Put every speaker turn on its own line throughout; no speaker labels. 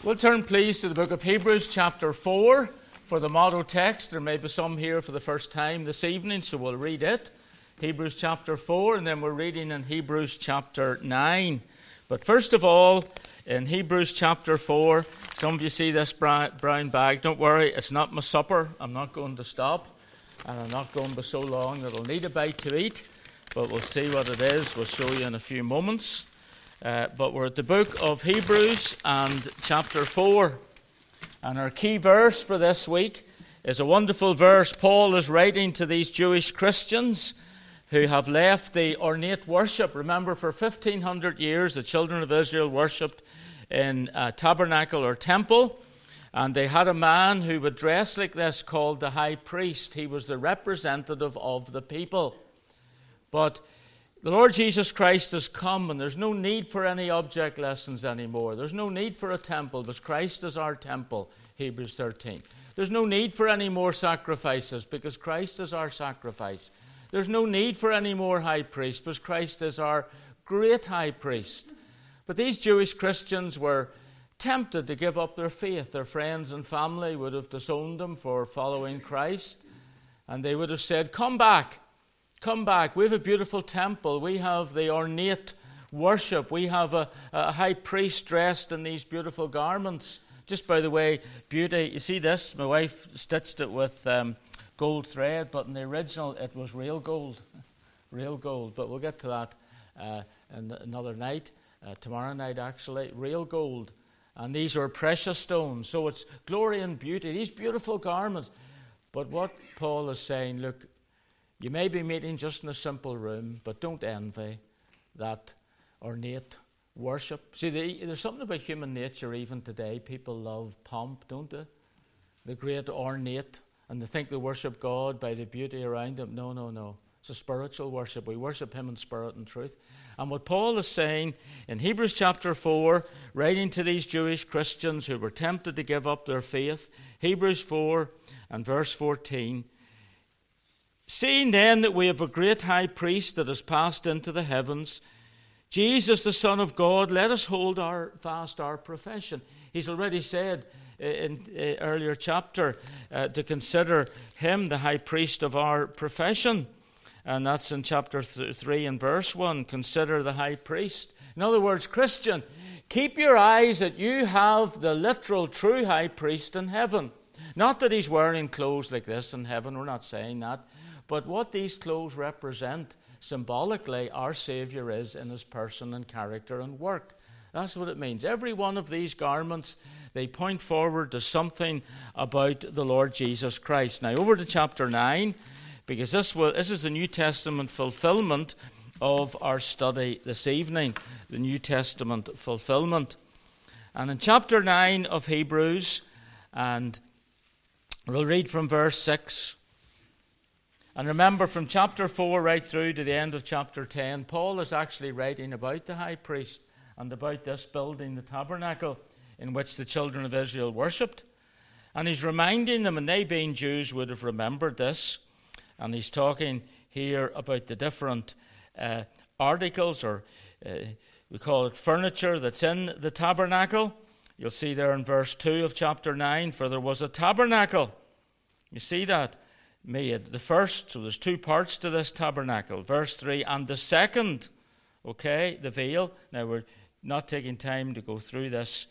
We'll turn, please, to the book of Hebrews, chapter 4, for the motto text. There may be some here for the first time this evening, so we'll read it. Hebrews chapter 4, and then we're reading in Hebrews chapter 9. But first of all, in Hebrews chapter 4, some of you see this brown bag. Don't worry, it's not my supper. I'm not going to stop, and I'm not going to be so long that I'll need a bite to eat. But we'll see what it is. We'll show you in a few moments. But we're at the book of Hebrews and chapter 4. And our key verse for this week is a wonderful verse. Paul is writing to these Jewish Christians who have left the ornate worship. Remember, for 1,500 years, the children of Israel worshipped in a tabernacle or temple. And they had a man who would dress like this called the high priest. He was the representative of the people. But the Lord Jesus Christ has come, and there's no need for any object lessons anymore. There's no need for a temple, because Christ is our temple, Hebrews 13. There's no need for any more sacrifices, because Christ is our sacrifice. There's no need for any more high priest, because Christ is our great high priest. But these Jewish Christians were tempted to give up their faith. Their friends and family would have disowned them for following Christ, and they would have said, "Come back. Come back. We have a beautiful temple. We have the ornate worship. We have a high priest dressed in these beautiful garments." Just by the way, beauty. You see this? My wife stitched it with gold thread, but in the original it was real gold. Real gold. But we'll get to that another night. Tomorrow night, actually. Real gold. And these are precious stones. So it's glory and beauty. These beautiful garments. But what Paul is saying, look, you may be meeting just in a simple room, but don't envy that ornate worship. See, there's something about human nature even today. People love pomp, don't they? The great ornate, and they think they worship God by the beauty around them. No. It's a spiritual worship. We worship Him in spirit and truth. And what Paul is saying in Hebrews chapter 4, writing to these Jewish Christians who were tempted to give up their faith, Hebrews 4 and verse 14, "Seeing then that we have a great high priest that has passed into the heavens, Jesus the Son of God, let us hold fast our profession." He's already said in an earlier chapter to consider him the high priest of our profession. And that's in chapter 3 and verse 1. Consider the high priest. In other words, Christian, keep your eyes that you have the literal true high priest in heaven. Not that he's wearing clothes like this in heaven. We're not saying that. But what these clothes represent, symbolically, our Saviour is in his person and character and work. That's what it means. Every one of these garments, they point forward to something about the Lord Jesus Christ. Now, over to chapter 9, because this is the New Testament fulfillment of our study this evening, the New Testament fulfillment. And in chapter 9 of Hebrews, and we'll read from verse 6, and remember, from chapter 4 right through to the end of chapter 10, Paul is actually writing about the high priest and about this building, the tabernacle, in which the children of Israel worshipped. And he's reminding them, and they being Jews would have remembered this, and he's talking here about the different articles, or we call it furniture, that's in the tabernacle. You'll see there in verse 2 of chapter 9, "For there was a tabernacle." You see that? Made the first, so there's two parts to this tabernacle. Verse 3, "And the second," okay, the veil. Now we're not taking time to go through this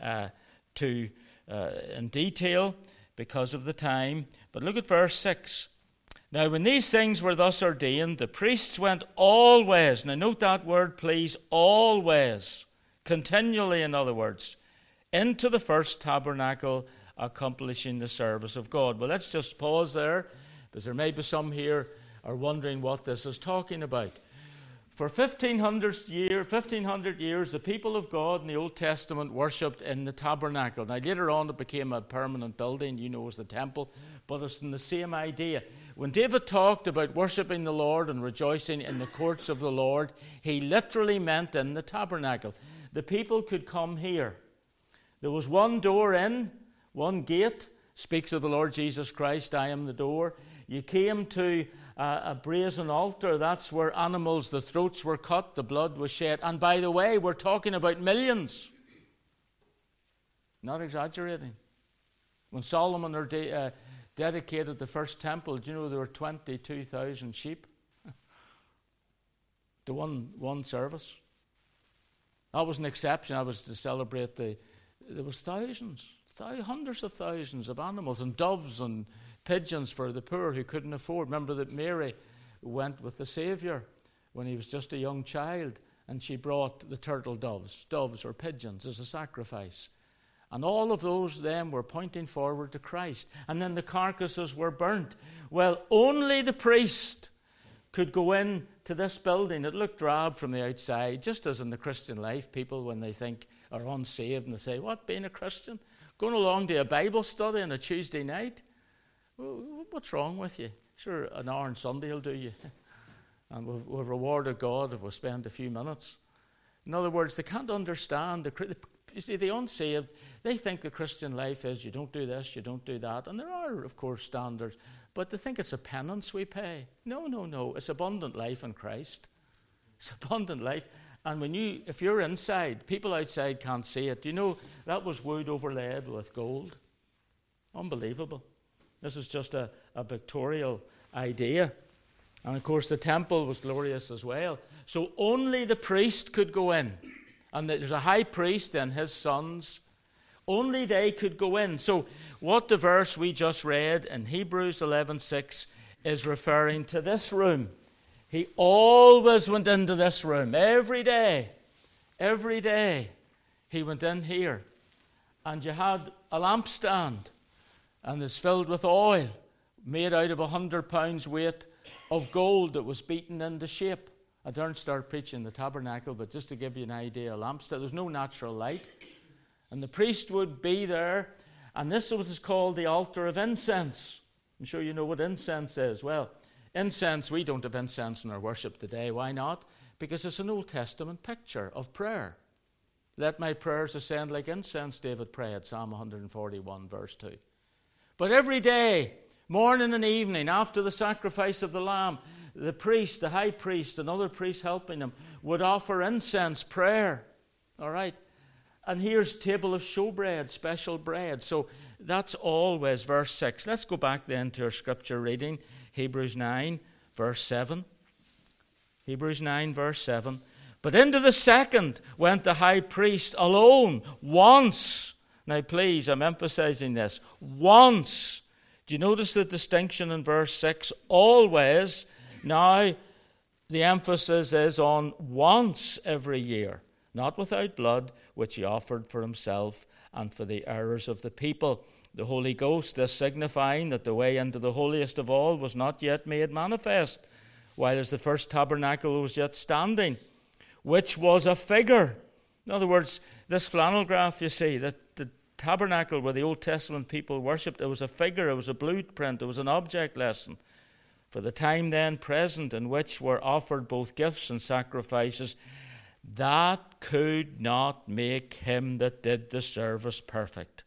in detail because of the time, but look at verse 6. "Now when these things were thus ordained, the priests went always," now note that word please, always, continually in other words, "into the first tabernacle, accomplishing the service of God." Well, let's just pause there, because there may be some here are wondering what this is talking about. For 1,500 years, the people of God in the Old Testament worshipped in the tabernacle. Now, later on, it became a permanent building, as the temple, but it's in the same idea. When David talked about worshipping the Lord and rejoicing in the courts of the Lord, he literally meant in the tabernacle. The people could come here. There was one door in, one gate, speaks of the Lord Jesus Christ, "I am the door." You came to a brazen altar. That's where animals, the throats were cut, the blood was shed. And by the way, we're talking about millions. Not exaggerating. When Solomon dedicated the first temple, do you know there were 22,000 sheep to one service? That was an exception. That was to celebrate there was thousands, hundreds of thousands of animals and doves and pigeons for the poor who couldn't afford. Remember that Mary went with the Saviour when he was just a young child, and she brought the turtle doves or pigeons as a sacrifice. And all of those then were pointing forward to Christ. And then the carcasses were burnt. Well, only the priest could go in to this building. It looked drab from the outside, just as in the Christian life, people, when they think are unsaved and they say, what, being a Christian? Going along to a Bible study on a Tuesday night? What's wrong with you? Sure, an hour on Sunday will do you. And we've rewarded God if we spend a few minutes. In other words, they can't understand. You see, the unsaved, they think the Christian life is you don't do this, you don't do that. And there are, of course, standards. But they think it's a penance we pay. No. It's abundant life in Christ. It's abundant life. And if you're inside, people outside can't see it. Do you know that was wood overlaid with gold? Unbelievable. This is just a pictorial idea. And of course the temple was glorious as well. So only the priest could go in. And there's a high priest and his sons. Only they could go in. So what the verse we just read in Hebrews 11:6 is referring to this room. He always went into this room. Every day he went in here. And you had a lampstand. And it's filled with oil made out of 100 pounds weight of gold that was beaten into shape. I don't start preaching the tabernacle, but just to give you an idea, a lampstand, there's no natural light. And the priest would be there, and this is what is called the altar of incense. I'm sure you know what incense is. Well, incense, we don't have incense in our worship today. Why not? Because it's an Old Testament picture of prayer. Let my prayers ascend like incense, David prayed, Psalm 141, verse 2. But every day, morning and evening, after the sacrifice of the lamb, the priest, the high priest, and other priests helping him, would offer incense prayer. All right? And here's table of showbread, special bread. So that's always verse 6. Let's go back then to our scripture reading, Hebrews 9, verse 7. Hebrews 9, verse 7. But into the second went the high priest alone, once. Now please, I'm emphasizing this. Once. Do you notice the distinction in verse 6? Always. Now the emphasis is on once every year. Not without blood, which he offered for himself and for the errors of the people. The Holy Ghost, this signifying that the way into the holiest of all was not yet made manifest, while as the first tabernacle was yet standing, which was a figure. In other words, this flannel graph, you see, that the tabernacle where the Old Testament people worshipped, it was a figure, it was a blueprint, it was an object lesson for the time then present, in which were offered both gifts and sacrifices that could not make him that did the service perfect,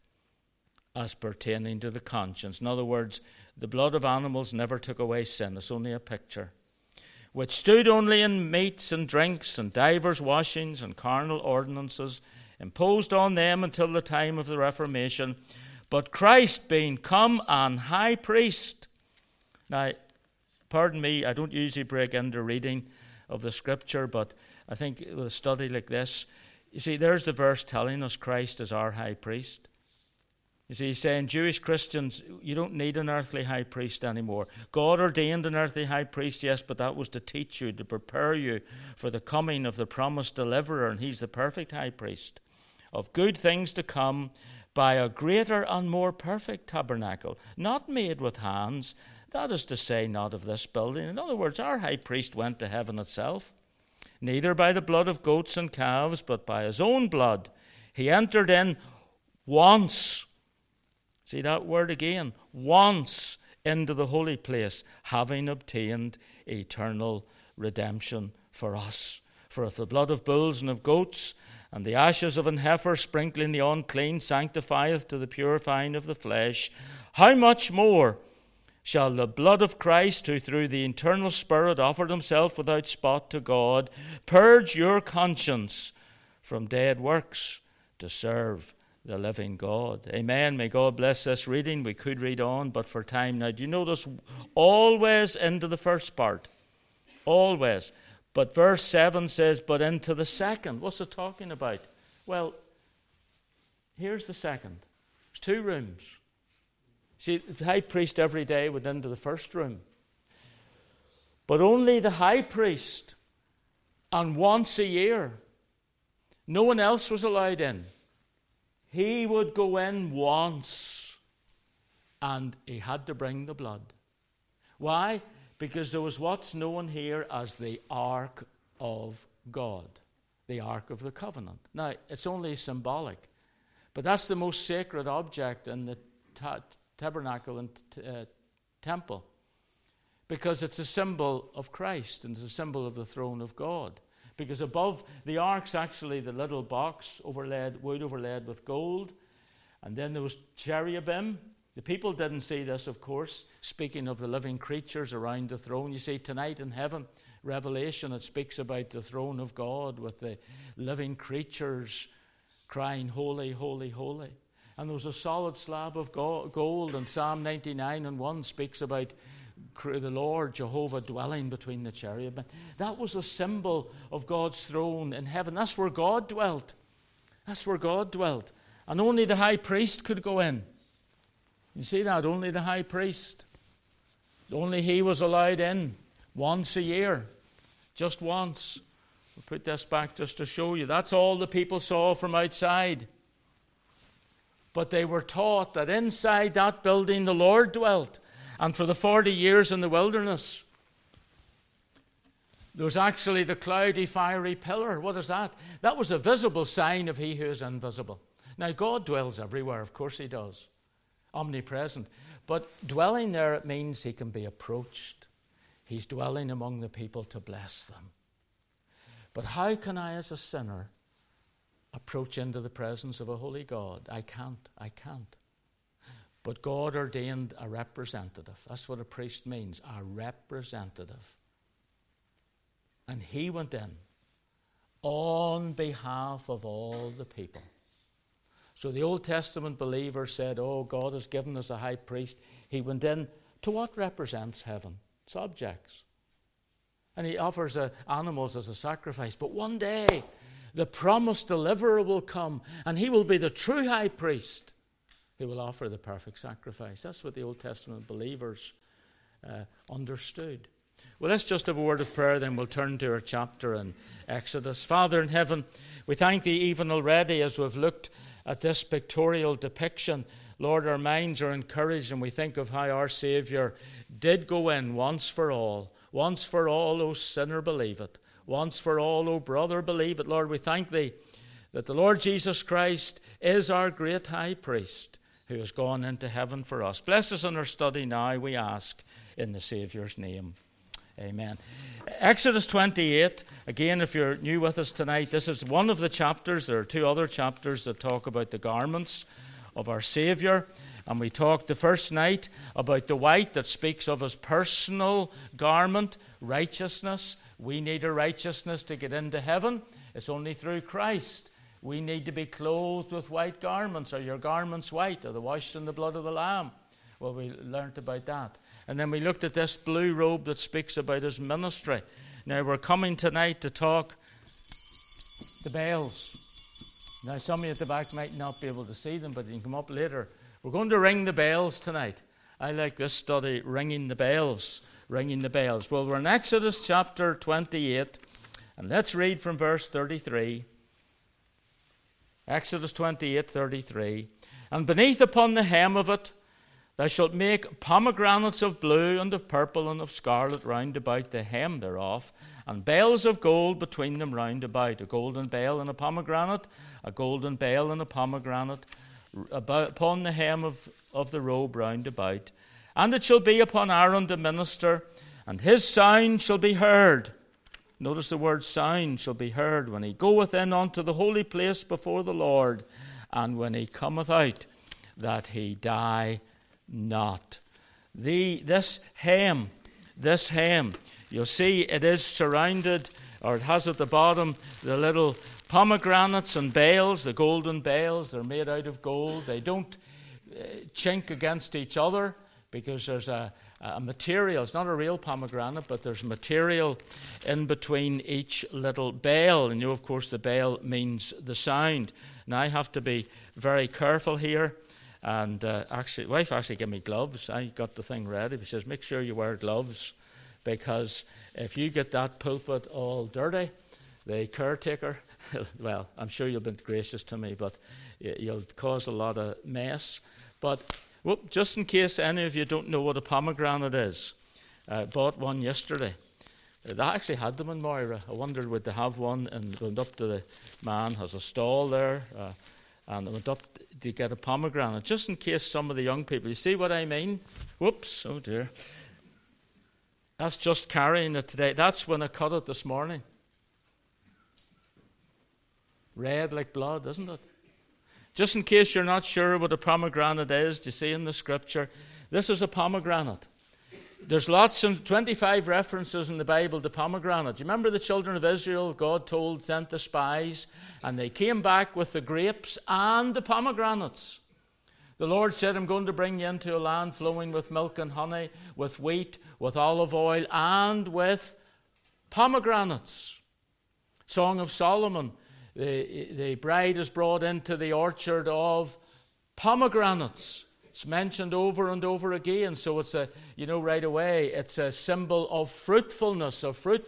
as pertaining to the conscience. In other words, the blood of animals never took away sin. It's only a picture. Which stood only in meats and drinks and divers washings and carnal ordinances, imposed on them until the time of the Reformation. But Christ being come an high priest. Now, pardon me, I don't usually break into reading of the scripture, but I think with a study like this, you see, there's the verse telling us Christ is our high priest. You see, he's saying, Jewish Christians, you don't need an earthly high priest anymore. God ordained an earthly high priest, yes, but that was to teach you, to prepare you for the coming of the promised deliverer, and he's the perfect high priest of good things to come by a greater and more perfect tabernacle, not made with hands, that is to say, not of this building. In other words, our high priest went to heaven itself, neither by the blood of goats and calves, but by his own blood. He entered in once. See that word again, once into the holy place, having obtained eternal redemption for us. For if the blood of bulls and of goats and the ashes of an heifer sprinkling the unclean sanctifieth to the purifying of the flesh, how much more shall the blood of Christ, who through the eternal Spirit offered himself without spot to God, purge your conscience from dead works to serve the living God. Amen. May God bless this reading. We could read on, but for time now. Do you notice always into the first part? Always. But verse 7 says, but into the second. What's it talking about? Well, here's the second. There's 2 rooms. See, the high priest every day went into the first room. But only the high priest, and once a year. No one else was allowed in. He would go in once, and he had to bring the blood. Why? Because there was what's known here as the Ark of God, the Ark of the Covenant. Now, it's only symbolic, but that's the most sacred object in the tabernacle and temple, because it's a symbol of Christ and it's a symbol of the throne of God. Because above the ark's actually the little box wood overlaid with gold. And then there was cherubim. The people didn't see this, of course. Speaking of the living creatures around the throne. You see, tonight in heaven, Revelation, it speaks about the throne of God with the living creatures crying, holy, holy, holy. And there was a solid slab of gold. And Psalm 99:1 speaks about the Lord Jehovah dwelling between the cherubim. That was a symbol of God's throne in heaven. That's where God dwelt. That's where God dwelt. And only the high priest could go in. You see that? Only the high priest. Only he was allowed in once a year. Just once. We'll put this back just to show you. That's all the people saw from outside. But they were taught that inside that building the Lord dwelt. And for the 40 years in the wilderness, there was actually the cloudy, fiery pillar. What is that? That was a visible sign of he who is invisible. Now, God dwells everywhere. Of course he does. Omnipresent. But dwelling there, it means he can be approached. He's dwelling among the people to bless them. But how can I, as a sinner, approach into the presence of a holy God? I can't. But God ordained a representative. That's what a priest means, a representative. And he went in on behalf of all the people. So the Old Testament believer said, oh, God has given us a high priest. He went in to what represents heaven? Subjects. And he offers animals as a sacrifice. But one day, the promised deliverer will come, and he will be the true high priest. He will offer the perfect sacrifice. That's what the Old Testament believers understood. Well, let's just have a word of prayer, then we'll turn to our chapter in Exodus. Father in heaven, we thank thee even already as we've looked at this pictorial depiction. Lord, our minds are encouraged, and we think of how our Saviour did go in once for all. Once for all, O sinner, believe it. Once for all, O brother, believe it. Lord, we thank thee that the Lord Jesus Christ is our great high priest, who has gone into heaven for us. Bless us in our study now, we ask, in the Saviour's name. Amen. Exodus 28, again, if you're new with us tonight, this is one of the chapters. There are 2 other chapters that talk about the garments of our Saviour. And we talked the first night about the white that speaks of his personal garment, righteousness. We need a righteousness to get into heaven. It's only through Christ. We need to be clothed with white garments. Are your garments white? Are they washed in the blood of the Lamb? Well, we learnt about that. And then we looked at this blue robe that speaks about his ministry. Now, we're coming tonight to talk the bells. Now, some of you at the back might not be able to see them, but you can come up later. We're going to ring the bells tonight. I like this study, ringing the bells. Ringing the bells. Well, we're in Exodus chapter 28, and let's read from verse 33. Exodus 28:33. And beneath upon the hem of it thou shalt make pomegranates of blue and of purple and of scarlet round about the hem thereof, and bells of gold between them round about, a golden bell and a pomegranate, a golden bell and a pomegranate upon the hem of the robe round about. And it shall be upon Aaron the minister, and his sound shall be heard. Notice the word sound shall be heard when he goeth in unto the holy place before the Lord, and when he cometh out, that he die not. This hem, you'll see it is surrounded or it has at the bottom the little pomegranates and bales, the golden bales. They're made out of gold. They don't chink against each other because there's a material. It's not a real pomegranate, but there's material in between each little bale. And of course, the bale means the sound. Now, I have to be very careful here. And actually, wife actually gave me gloves. I got the thing ready. She says, make sure you wear gloves, because if you get that pulpit all dirty, the caretaker, well, I'm sure you'll be gracious to me, but you'll cause a lot of mess. But just in case any of you don't know what a pomegranate is, I bought one yesterday. They actually had them in Moira. I wondered would they have one, and went up to the man, has a stall there, and I went up to get a pomegranate, just in case some of the young people, you see what I mean? Whoops, oh dear. That's just carrying it today. That's when I cut it this morning. Red like blood, isn't it? Just in case you're not sure what a pomegranate is, do you see in the scripture? This is a pomegranate. There's 25 references in the Bible to pomegranate. Do you remember the children of Israel? God sent the spies, and they came back with the grapes and the pomegranates. The Lord said, I'm going to bring you into a land flowing with milk and honey, with wheat, with olive oil, and with pomegranates. Song of Solomon, the bride is brought into the orchard of pomegranates. It's mentioned over and over again, so it's right away, it's a symbol of fruitfulness,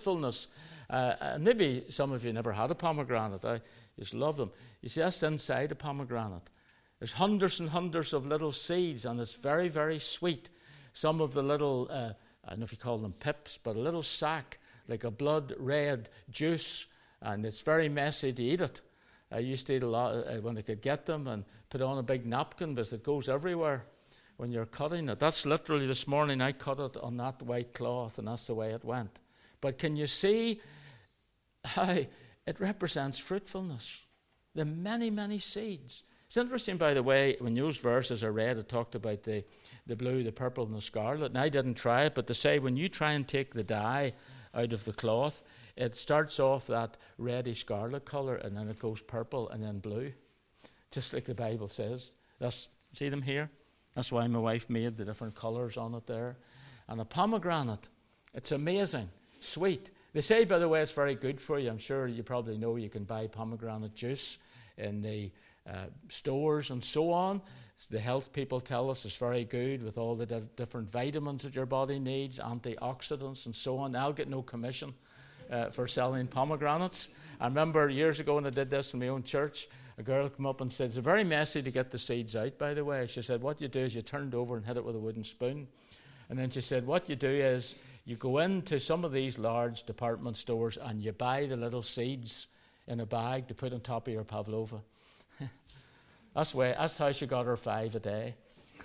maybe some of you never had a pomegranate. I just love them. You see, that's inside a pomegranate. There's hundreds and hundreds of little seeds, and it's very, very sweet. Some of the little, I don't know if you call them pips, but a little sack, like a blood red juice, and it's very messy to eat it. I used to eat a lot when I could get them and put on a big napkin, because it goes everywhere when you're cutting it. That's literally this morning I cut it on that white cloth, and that's the way it went. But can you see how it represents fruitfulness? The many, many seeds. It's interesting, by the way, when those verses are read, it talked about the blue, the purple, and the scarlet. And I didn't try it, but they say when you try and take the dye out of the cloth, it starts off that reddish scarlet colour, and then it goes purple and then blue, just like the Bible says. See them here? That's why my wife made the different colours on it there. And a pomegranate, it's amazing, sweet. They say, by the way, it's very good for you. I'm sure you probably know you can buy pomegranate juice in the stores and so on. The health people tell us it's very good with all the different vitamins that your body needs, antioxidants and so on. I'll get no commission for selling pomegranates. I remember years ago when I did this in my own church, a girl came up and said, it's very messy to get the seeds out, by the way. She said, what you do is you turn it over and hit it with a wooden spoon. And then she said, what you do is you go into some of these large department stores and you buy the little seeds in a bag to put on top of your pavlova. That's how she got her 5 a day,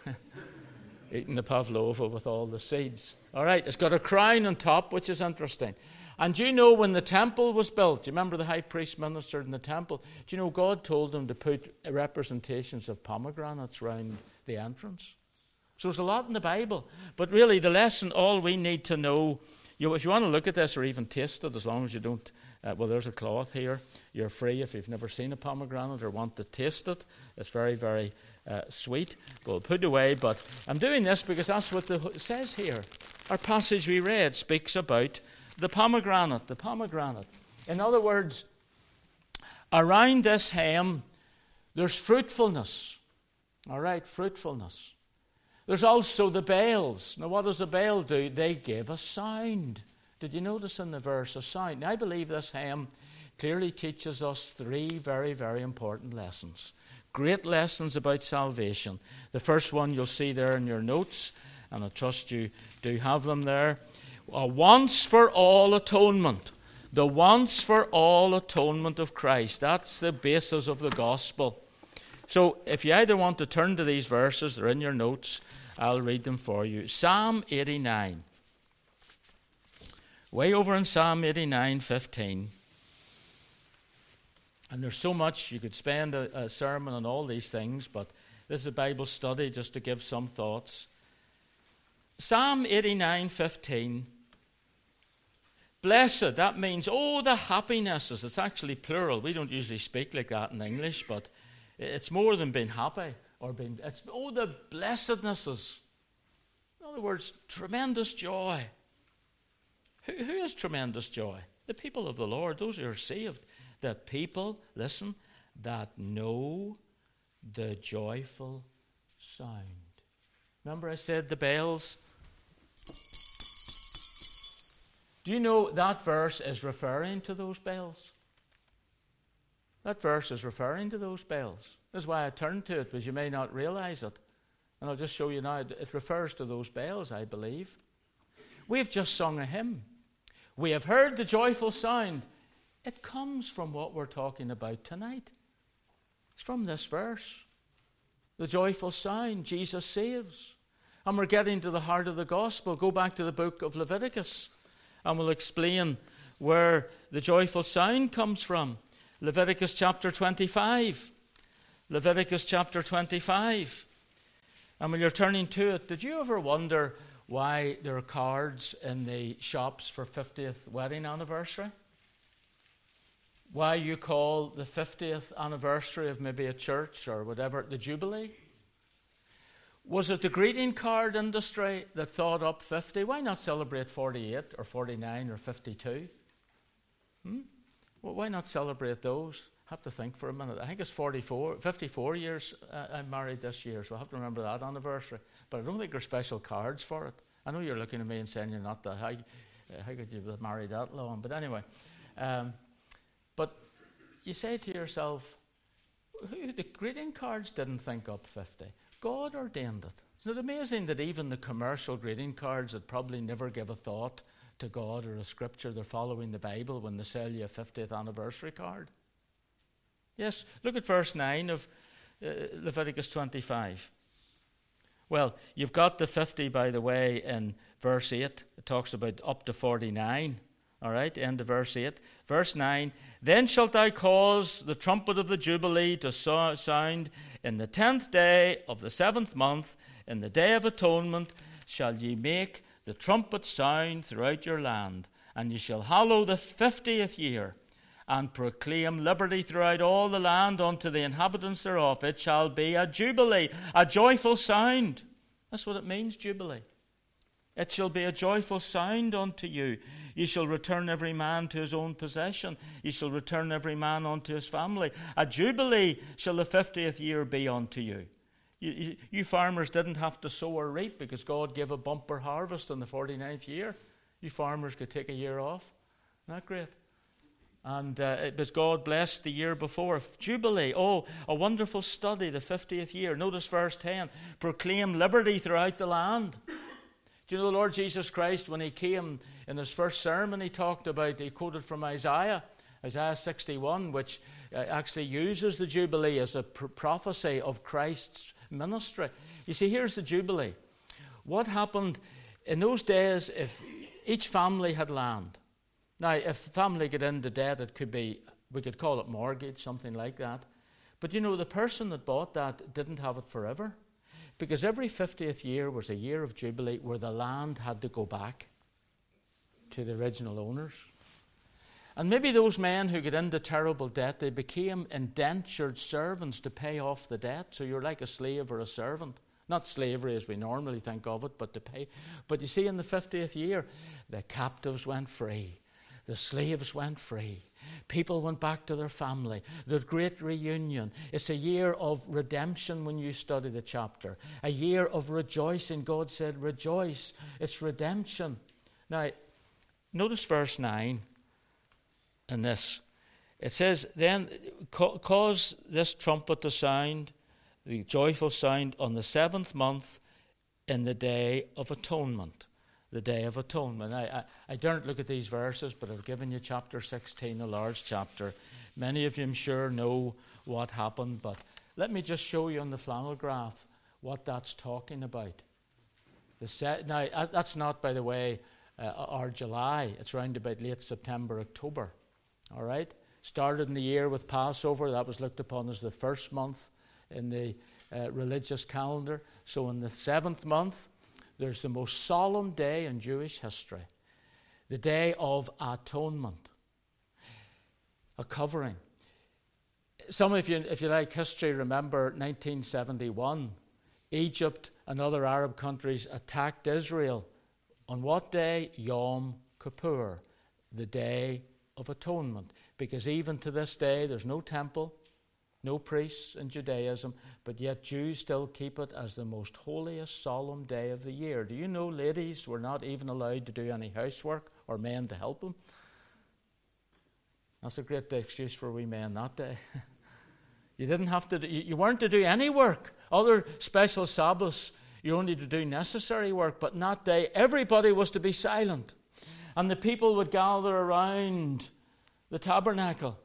eating the pavlova with all the seeds. All right, it's got a crown on top, which is interesting. And do you know when the temple was built, do you remember the high priest ministered in the temple? Do you know God told them to put representations of pomegranates around the entrance? So there's a lot in the Bible. But really, the lesson, all we need to know, if you want to look at this or even taste it, as long as you don't, there's a cloth here. You're free if you've never seen a pomegranate or want to taste it. It's very, very sweet. We'll put it away, but I'm doing this because that's what it says here. Our passage we read speaks about the pomegranate. In other words, around this hem, there's fruitfulness. All right, fruitfulness. There's also the bales. Now, what does a bale do? They give a sound. Did you notice in the verse a sound? Now, I believe this hymn clearly teaches us 3 very, very important lessons. Great lessons about salvation. The first one you'll see there in your notes, and I trust you do have them there. A once for all atonement. The once for all atonement of Christ. That's the basis of the gospel. So if you either want to turn to these verses, they're in your notes, I'll read them for you. Psalm 89. Way over in Psalm 89:15. And there's so much, you could spend a sermon on all these things, but this is a Bible study just to give some thoughts. Psalm 89:15. Blessed, that means, oh, the happinesses. It's actually plural. We don't usually speak like that in English, but it's more than being happy or being, it's, oh, the blessednesses. In other words, tremendous joy. Who has tremendous joy? The people of the Lord, those who are saved. The people, listen, that know the joyful sound. Remember I said the bells? Do you know that verse is referring to those bells? That verse is referring to those bells. That's why I turned to it, because you may not realize it. And I'll just show you now. It refers to those bells, I believe. We've just sung a hymn. We have heard the joyful sound. It comes from what we're talking about tonight. It's from this verse. The joyful sound, Jesus saves. And we're getting to the heart of the gospel. Go back to the book of Leviticus, and we'll explain where the joyful sound comes from. Leviticus chapter 25. Leviticus chapter 25. And when you're turning to it, did you ever wonder why there are cards in the shops for 50th wedding anniversary? Why you call the 50th anniversary of maybe a church or whatever the Jubilee? Was it the greeting card industry that thought up 50? Why not celebrate 48 or 49 or 52? Well, why not celebrate those? I have to think for a minute. I think it's 54 years I'm married this year, so I have to remember that anniversary. But I don't think there's special cards for it. I know you're looking at me and saying you're not that. How could you be married that long? But anyway, but you say to yourself, the greeting cards didn't think up 50. God ordained it. Isn't it amazing that even the commercial greeting cards that probably never give a thought to God or a scripture, they're following the Bible when they sell you a 50th anniversary card? Yes, look at verse 9 of Leviticus 25. Well, you've got the 50, by the way, in verse 8. It talks about up to 49. All right, end of verse 8. Verse 9, then shalt thou cause the trumpet of the Jubilee to sound in the 10th day of the 7th month, in the day of atonement shall ye make the trumpet sound throughout your land, and ye shall hallow the 50th year, and proclaim liberty throughout all the land unto the inhabitants thereof. It shall be a jubilee, a joyful sound. That's what it means, jubilee. It shall be a joyful sound unto you. Ye shall return every man to his own possession. Ye shall return every man unto his family. A jubilee shall the 50th year be unto you. You farmers didn't have to sow or reap because God gave a bumper harvest in the 49th year. You farmers could take a year off. Isn't that great? And it was God blessed the year before. Jubilee, oh, a wonderful study, the 50th year. Notice verse 10, proclaim liberty throughout the land. Do you know the Lord Jesus Christ, when he came in his first sermon, he quoted from Isaiah 61, which actually uses the Jubilee as a prophecy of Christ's ministry. You see, here's the Jubilee. What happened in those days if each family had land? Now, if a family got into debt, it could be, we could call it mortgage, something like that. But you know, the person that bought that didn't have it forever. Because every 50th year was a year of Jubilee where the land had to go back to the original owners. And maybe those men who get into terrible debt, they became indentured servants to pay off the debt. So you're like a slave or a servant. Not slavery as we normally think of it, but to pay. But you see, in the 50th year, the captives went free. The slaves went free. People went back to their family. The great reunion. It's a year of redemption when you study the chapter. A year of rejoicing. God said, rejoice. It's redemption. Now, notice verse 9 in this. It says, then cause this trumpet to sound, the joyful sound, on the 7th month in the day of atonement. The Day of Atonement. I daren't look at these verses, but I've given you chapter 16, a large chapter. Many of you, I'm sure, know what happened, but let me just show you on the flannel graph what that's talking about. Now, that's not, by the way, our July. It's around about late September, October. All right? Started in the year with Passover. That was looked upon as the first month in the religious calendar. So in the 7th month, there's the most solemn day in Jewish history. The Day of Atonement. A covering. Some of you, if you like history, remember 1971. Egypt and other Arab countries attacked Israel. On what day? Yom Kippur, the Day of Atonement. Because even to this day, there's no temple, no priests in Judaism, but yet Jews still keep it as the most holiest, solemn day of the year. Do you know ladies were not even allowed to do any housework, or men to help them? That's a great excuse for we men that day. You didn't have to. You weren't to do any work. Other special Sabbaths, you only to do necessary work. But in that day, everybody was to be silent, and the people would gather around the tabernacle.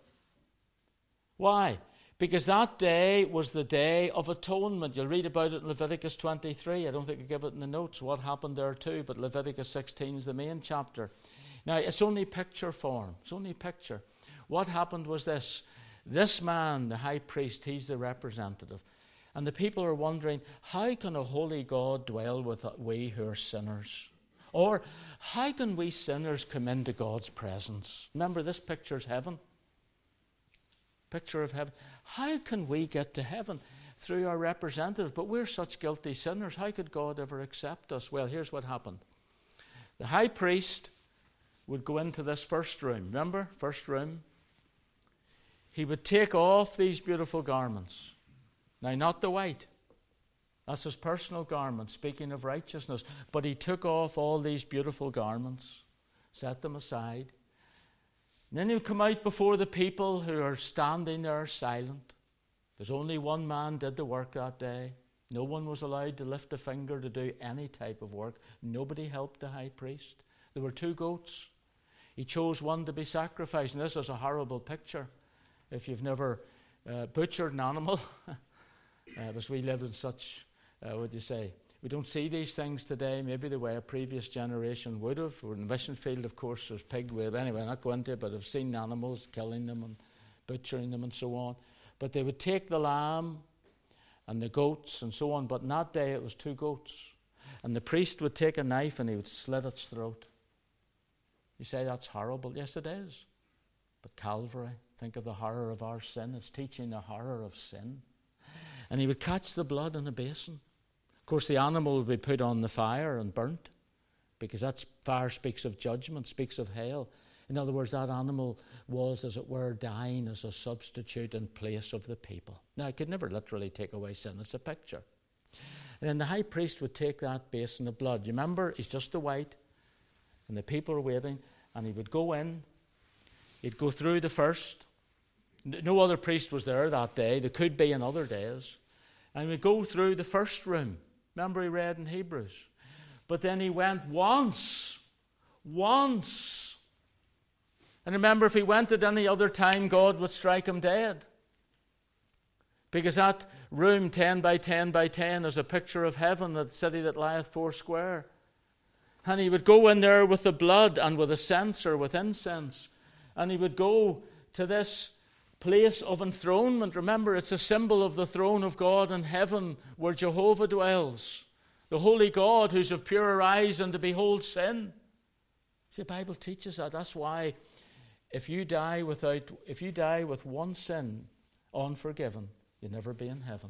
Why? Because that day was the Day of Atonement. You'll read about it in Leviticus 23. I don't think I give it in the notes what happened there too, but Leviticus 16 is the main chapter. Now, it's only picture form. It's only picture. What happened was this. This man, the high priest, he's the representative. And the people are wondering, how can a holy God dwell with we who are sinners? Or how can we sinners come into God's presence? Remember, this picture's heaven. Picture of heaven. How can we get to heaven? Through our representative. But we're such guilty sinners. How could God ever accept us? Well, here's what happened. The high priest would go into this first room. Remember? First room. He would take off these beautiful garments. Now, not the white. That's his personal garment, speaking of righteousness. But he took off all these beautiful garments, set them aside. And then he would come out before the people who are standing there silent. There's only one man did the work that day. No one was allowed to lift a finger to do any type of work. Nobody helped the high priest. There were 2 goats. He chose one to be sacrificed. And this is a horrible picture. If you've never butchered an animal, because we lived in such, we don't see these things today, maybe the way a previous generation would have. We're in the mission field, of course, there's pig with, anyway, I'm not going to it, but I've seen animals, killing them and butchering them and so on. But they would take the lamb and the goats and so on, but in that day it was 2 goats. And the priest would take a knife and he would slit its throat. You say that's horrible. Yes, it is. But Calvary, think of the horror of our sin. It's teaching the horror of sin. And he would catch the blood in a basin. Of course, the animal would be put on the fire and burnt, because that fire speaks of judgment, speaks of hell. In other words, that animal was, as it were, dying as a substitute in place of the people. Now, it could never literally take away sin. It's a picture. And then the high priest would take that basin of blood. You remember, he's just the white, and the people are waiting, and he would go in. He'd go through the first. No other priest was there that day. There could be in other days. And we'd go through the first room. Remember, he read in Hebrews. But then he went once. Once. And remember, if he went at any other time, God would strike him dead. Because that room, 10 by 10 by 10, is a picture of heaven, the city that lieth foursquare. And he would go in there with the blood and with a censer, with incense. And he would go to this place of enthronement. Remember, it's a symbol of the throne of God in heaven where Jehovah dwells. The holy God who's of purer eyes and to behold sin. See, the Bible teaches that. That's why if you die with one sin unforgiven, you'll never be in heaven.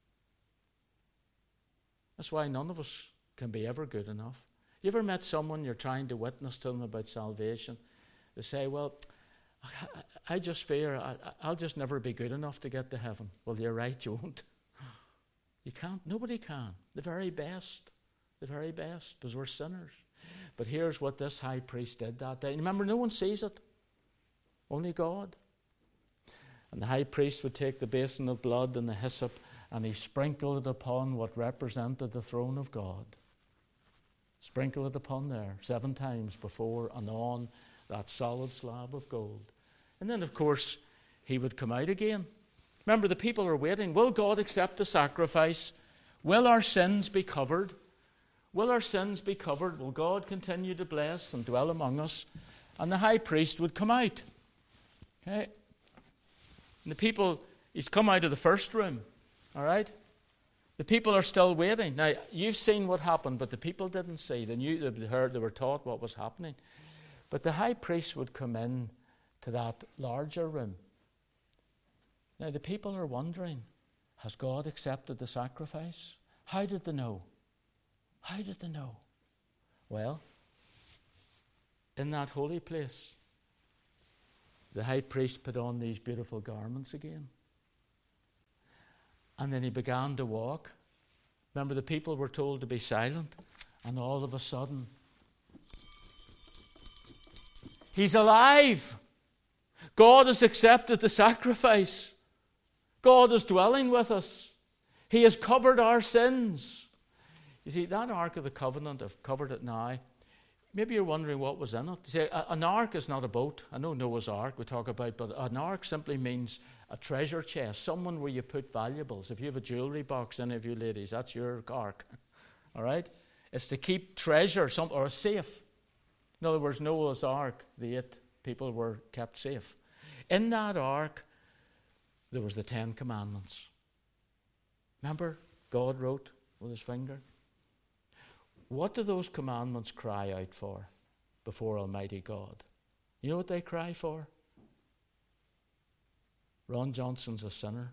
That's why none of us can be ever good enough. You ever met someone you're trying to witness to them about salvation? They say, well, I just fear I'll just never be good enough to get to heaven. Well, you're right, you won't. You can't. Nobody can. The very best, because we're sinners. But here's what this high priest did that day. Remember, no one sees it. Only God. And the high priest would take the basin of blood and the hyssop, and he sprinkled it upon what represented the throne of God. Sprinkle it upon there 7 times before and on that solid slab of gold. And then, of course, he would come out again. Remember, the people are waiting. Will God accept the sacrifice? Will our sins be covered? Will our sins be covered? Will God continue to bless and dwell among us? And the high priest would come out. Okay? And the people, he's come out of the first room. All right? The people are still waiting. Now, you've seen what happened, but the people didn't see. They knew, they heard, they were taught what was happening. But the high priest would come in to that larger room. Now the people are wondering, has God accepted the sacrifice? How did they know? How did they know? Well, in that holy place, the high priest put on these beautiful garments again. And then he began to walk. Remember, the people were told to be silent, and all of a sudden, he's alive. God has accepted the sacrifice. God is dwelling with us. He has covered our sins. You see, that Ark of the Covenant, I've covered it now. Maybe you're wondering what was in it. You see, an ark is not a boat. I know Noah's Ark we talk about, but an ark simply means a treasure chest, someone where you put valuables. If you have a jewelry box, any of you ladies, that's your ark. All right? It's to keep treasure, or a safe. In other words, Noah's Ark, the 8 people were kept safe. In that ark, there was the 10 Commandments. Remember, God wrote with his finger. What do those commandments cry out for before Almighty God? You know what they cry for? Ron Johnson's a sinner.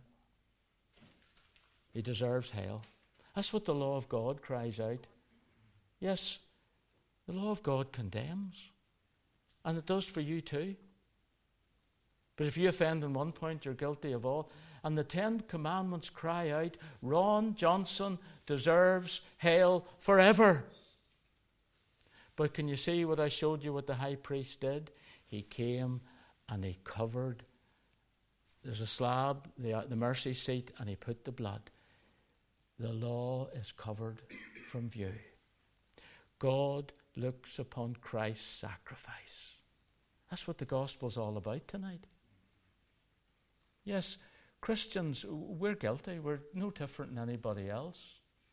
He deserves hell. That's what the law of God cries out. Yes, the law of God condemns. And it does for you too. But if you offend in one point, you're guilty of all. And the 10 Commandments cry out, Ron Johnson deserves hell forever. But can you see what I showed you what the high priest did? He came and he covered. There's a slab, the mercy seat, and he put the blood. The law is covered from view. God looks upon Christ's sacrifice. That's what the gospel's all about tonight. Yes, Christians, we're guilty. We're no different than anybody else.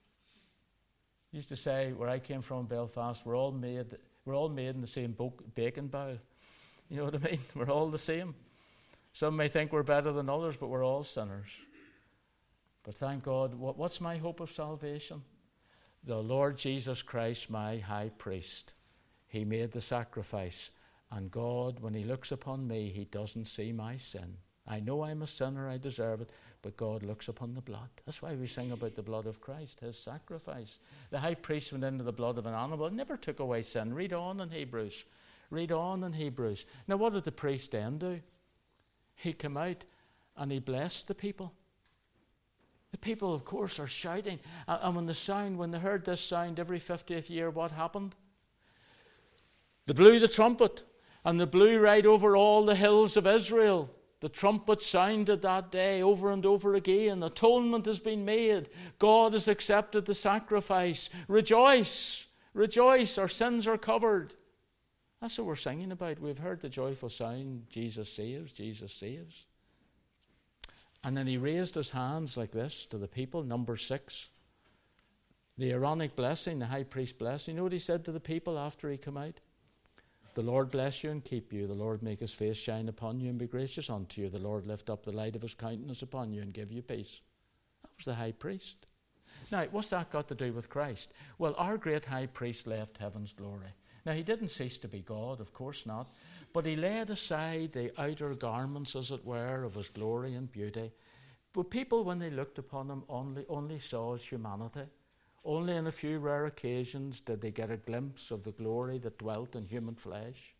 I used to say, where I came from, Belfast, we're all made in the same bacon bowl. You know what I mean? We're all the same. Some may think we're better than others, but we're all sinners. But thank God, what's my hope of salvation? The Lord Jesus Christ, my high priest. He made the sacrifice. And God, when he looks upon me, he doesn't see my sin. I know I'm a sinner, I deserve it, but God looks upon the blood. That's why we sing about the blood of Christ, his sacrifice. The high priest went into the blood of an animal. It never took away sin. Read on in Hebrews. Read on in Hebrews. Now, what did the priest then do? He came out and he blessed the people. The people, of course, are shouting. And when they heard this sound every 50th year, what happened? They blew the trumpet, and they blew right over all the hills of Israel. The trumpet sounded that day over and over again. Atonement has been made. God has accepted the sacrifice. Rejoice! Rejoice! Our sins are covered. That's what we're singing about. We've heard the joyful sound, Jesus saves, Jesus saves. And then he raised his hands like this to the people, number 6. The Aaronic blessing, the high priest blessing. You know what he said to the people after he came out? The Lord bless you and keep you. The Lord make his face shine upon you and be gracious unto you. The Lord lift up the light of his countenance upon you and give you peace. That was the high priest. Now, what's that got to do with Christ? Well, our great high priest left heaven's glory. Now, he didn't cease to be God, of course not, but he laid aside the outer garments, as it were, of his glory and beauty. But people, when they looked upon him, only saw his humanity. Only on a few rare occasions did they get a glimpse of the glory that dwelt in human flesh.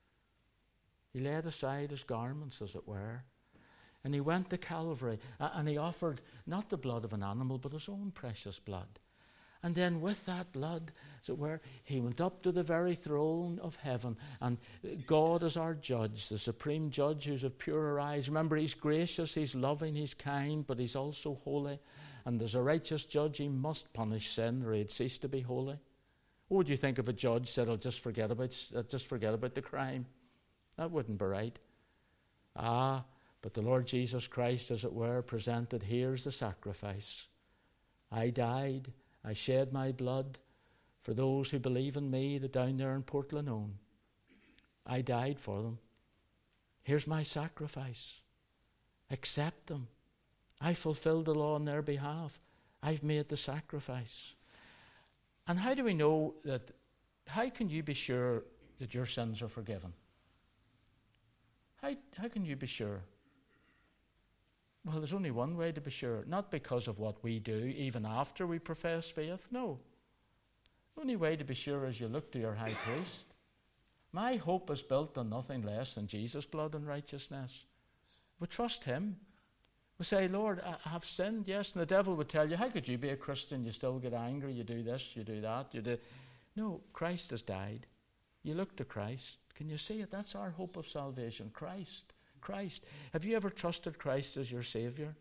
He laid aside his garments, as it were, and he went to Calvary, and he offered not the blood of an animal, but his own precious blood. And then with that blood, as it were, he went up to the very throne of heaven. And God is our judge, the supreme judge who's of purer eyes. Remember, he's gracious, he's loving, he's kind, but he's also holy. And as a righteous judge, he must punish sin, or he'd cease to be holy. What would you think of a judge said, I'll just forget about the crime? That wouldn't be right. But the Lord Jesus Christ, as it were, presented, here's the sacrifice. I died. I shed my blood for those who believe in me, that down there in Portlanone. I died for them. Here's my sacrifice. Accept them. I fulfilled the law on their behalf. I've made the sacrifice. And how do we know that? How can you be sure that your sins are forgiven? How can you be sure? Well, there's only one way to be sure. Not because of what we do, even after we profess faith. No. The only way to be sure is you look to your high priest. My hope is built on nothing less than Jesus' blood and righteousness. We trust him. We say, Lord, I have sinned, yes. And the devil would tell you, how could you be a Christian? You still get angry, you do this, you do that. No, Christ has died. You look to Christ. Can you see it? That's our hope of salvation. Christ. Have you ever trusted Christ as your Saviour?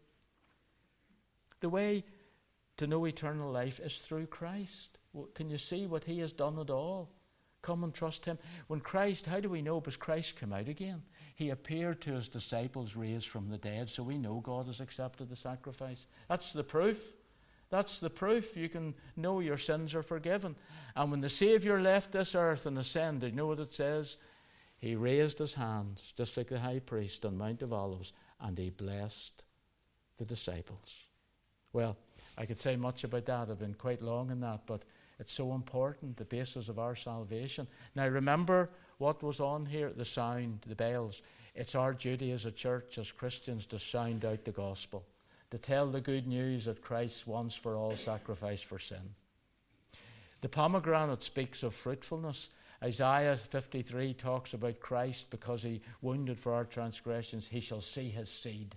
The way to know eternal life is through Christ. Can you see what he has done at all? Come and trust him. When Christ, how do we know? Because Christ came out again. He appeared to his disciples raised from the dead, so we know God has accepted the sacrifice. That's the proof. That's the proof. You can know your sins are forgiven. And when the Saviour left this earth and ascended, you know what it says? He raised his hands, just like the high priest on Mount of Olives, and he blessed the disciples. Well, I could say much about that. I've been quite long in that, but it's so important, the basis of our salvation. Now remember what was on here, the sound, the bells. It's our duty as a church, as Christians, to sound out the gospel, to tell the good news that Christ once for all sacrificed for sin. The pomegranate speaks of fruitfulness. Isaiah 53 talks about Christ because he wounded for our transgressions, he shall see his seed.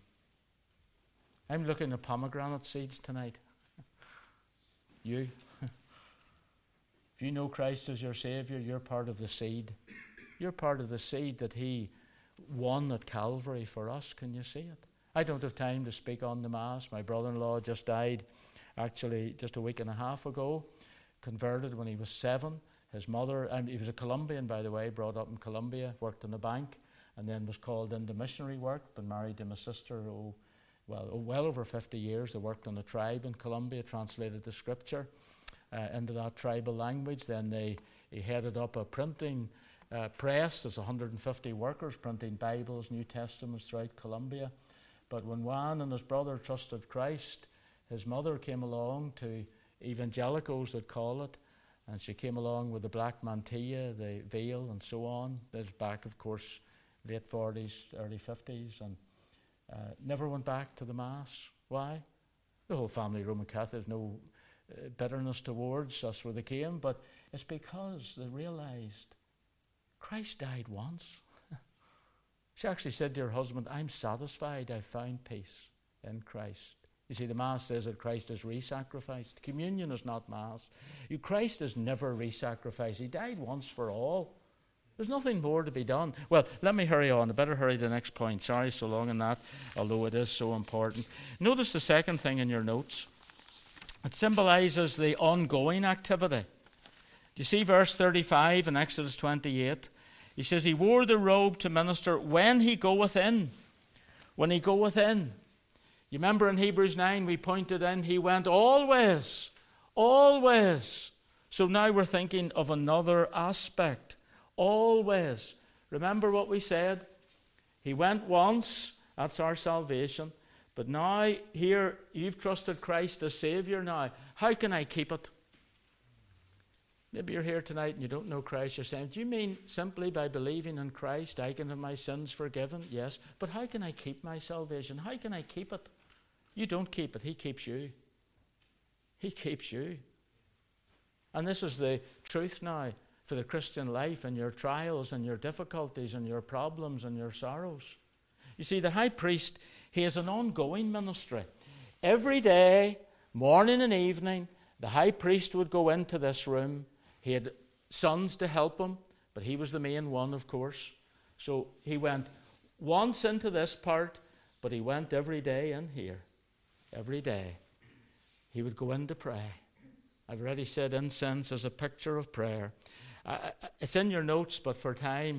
I'm looking at pomegranate seeds tonight. You. If you know Christ as your Saviour, you're part of the seed. You're part of the seed that he won at Calvary for us. Can you see it? I don't have time to speak on the Mass. My brother-in-law just died, actually, just a week and a half ago. Converted when he was 7. His mother, and he was a Colombian, by the way, brought up in Colombia, worked in a bank, and then was called into missionary work, been married to my sister, well over 50 years. They worked on a tribe in Colombia, translated the scripture into that tribal language. Then he headed up a printing press. There's 150 workers printing Bibles, New Testaments throughout Colombia. But when Juan and his brother trusted Christ, his mother came along, to evangelicals that call it, and she came along with the black mantilla, the veil, and so on. There's back, of course, late 40s, early 50s, and never went back to the Mass. Why? The whole family Roman Catholic, no bitterness towards us where they came, but it's because they realized Christ died once. She actually said to her husband, I'm satisfied, I've found peace in Christ. You see, the Mass says that Christ is re-sacrificed. Communion is not Mass. Christ is never re-sacrificed. He died once for all. There's nothing more to be done. Well, let me hurry on. I better hurry to the next point. Sorry so long on that, although it is so important. Notice the second thing in your notes. It symbolises the ongoing activity. Do you see verse 35 in Exodus 28? He says, he wore the robe to minister when he goeth in. When he goeth in. You remember in Hebrews 9 we pointed in, he went always. Always. So now we're thinking of another aspect. Always. Remember what we said? He went once. That's our salvation. But now, here, you've trusted Christ as Saviour now. How can I keep it? Maybe you're here tonight and you don't know Christ. You're saying, do you mean simply by believing in Christ I can have my sins forgiven? Yes. But how can I keep my salvation? How can I keep it? You don't keep it. He keeps you. He keeps you. And this is the truth now for the Christian life and your trials and your difficulties and your problems and your sorrows. You see, the high priest, he has an ongoing ministry. Every day, morning and evening, the high priest would go into this room. He had sons to help him, but he was the main one, of course. So he went once into this part, but he went every day in here. Every day. He would go in to pray. I've already said incense is a picture of prayer. It's in your notes, but for time,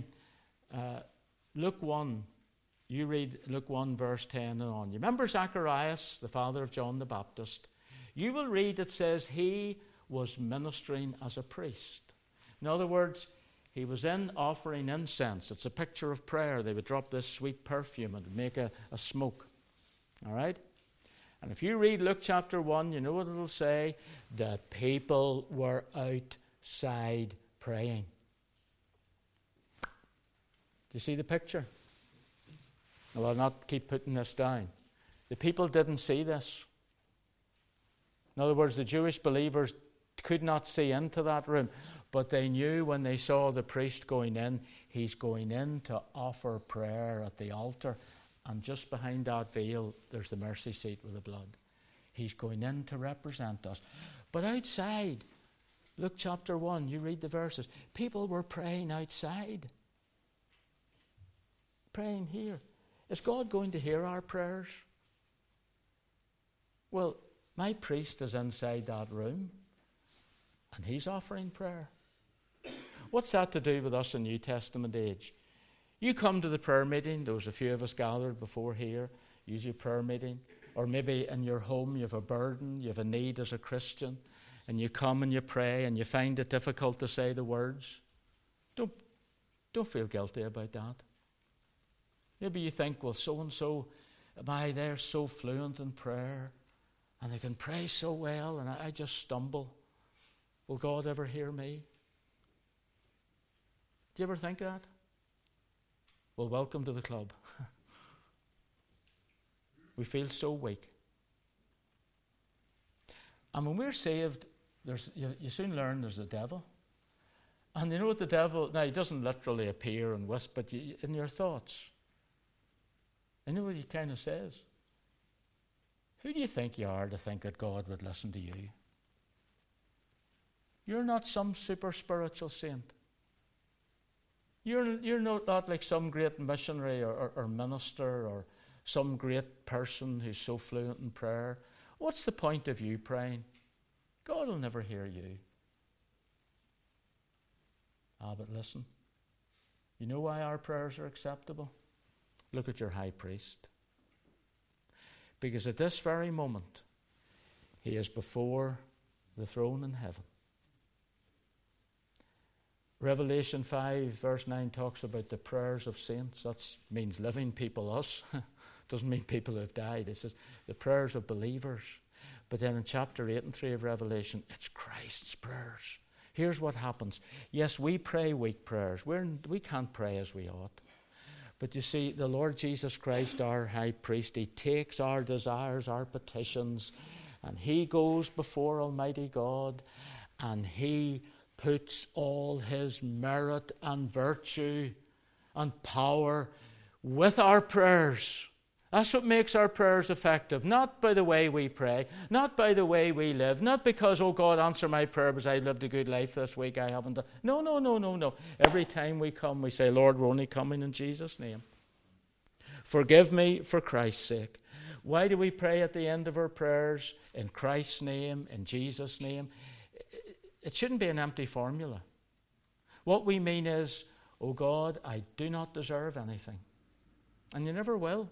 Luke 1. You read Luke 1, verse 10 and on. You remember Zacharias, the father of John the Baptist? You will read it says he was ministering as a priest. In other words, he was in offering incense. It's a picture of prayer. They would drop this sweet perfume and make a smoke. All right? And if you read Luke chapter 1, you know what it'll say? The people were outside praying. You see the picture? Well, I'll not keep putting this down. The people didn't see this. In other words, the Jewish believers could not see into that room, but they knew when they saw the priest going in, he's going in to offer prayer at the altar, and just behind that veil, there's the mercy seat with the blood. He's going in to represent us. But outside, Luke chapter 1, you read the verses, people were praying outside. Praying here. Is God going to hear our prayers? Well, my priest is inside that room, and he's offering prayer. What's that to do with us in New Testament age? You come to the prayer meeting. There was a few of us gathered before here. Use your prayer meeting. Or maybe in your home you have a burden, you have a need as a Christian, and you come and you pray and you find it difficult to say the words. Don't feel guilty about that. Maybe you think, well, so-and-so, they're so fluent in prayer, and they can pray so well, and I just stumble. Will God ever hear me? Do you ever think that? Well, welcome to the club. We feel so weak. And when we're saved, you soon learn there's a devil. And you know what the devil, now he doesn't literally appear and whisper, but in your thoughts, you know what he kind of says? Who do you think you are to think that God would listen to you? You're not some super spiritual saint. You're not like some great missionary or minister or some great person who's so fluent in prayer. What's the point of you praying? God will never hear you. But listen, you know why our prayers are acceptable? Look at your high priest. Because at this very moment, he is before the throne in heaven. Revelation 5 verse 9 talks about the prayers of saints. That means living people, us. Doesn't mean people who have died. It says the prayers of believers. But then in chapter 8 and 3 of Revelation, it's Christ's prayers. Here's what happens. Yes, we pray weak prayers. We can't pray as we ought. But you see, the Lord Jesus Christ, our high priest, he takes our desires, our petitions, and he goes before Almighty God, and he puts all his merit and virtue and power with our prayers. That's what makes our prayers effective. Not by the way we pray, not by the way we live, not because, oh God, answer my prayer because I lived a good life this week, I haven't done. No. Every time we come, we say, Lord, we're only coming in Jesus' name. Forgive me for Christ's sake. Why do we pray at the end of our prayers? In Christ's name, in Jesus' name. It shouldn't be an empty formula. What we mean is, oh God, I do not deserve anything. And you never will.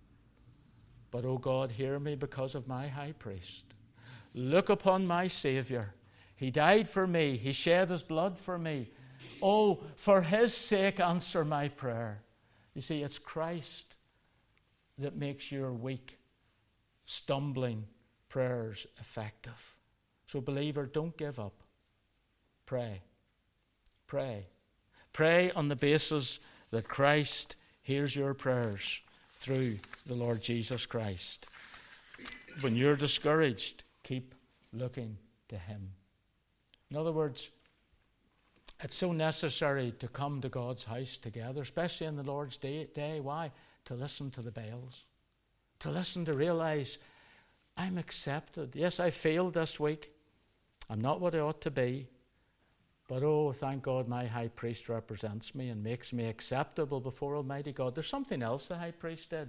But, oh God, hear me because of my high priest. Look upon my Savior. He died for me. He shed his blood for me. Oh, for his sake, answer my prayer. You see, it's Christ that makes your weak, stumbling prayers effective. So, believer, don't give up. Pray. Pray. Pray on the basis that Christ hears your prayers through the Lord Jesus Christ. When you're discouraged, keep looking to him. In other words, it's so necessary to come to God's house together, especially in the Lord's day. Why? To listen to the bells. To listen, to realize I'm accepted. Yes, I failed this week. I'm not what I ought to be. But oh, thank God my high priest represents me and makes me acceptable before Almighty God. There's something else the high priest did.